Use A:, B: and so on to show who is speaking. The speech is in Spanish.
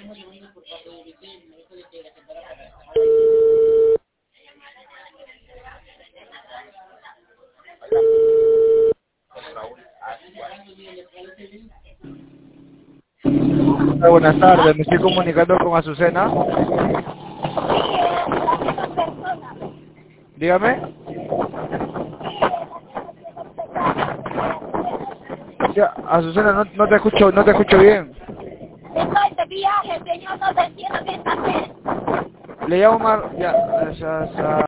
A: Buenas tardes, me estoy comunicando con Azucena. Dígame. Ya, Azucena, no te escucho, no te escucho bien.
B: Estoy de viaje, señor, no se entiende bien también.
A: Le llamo más, ya,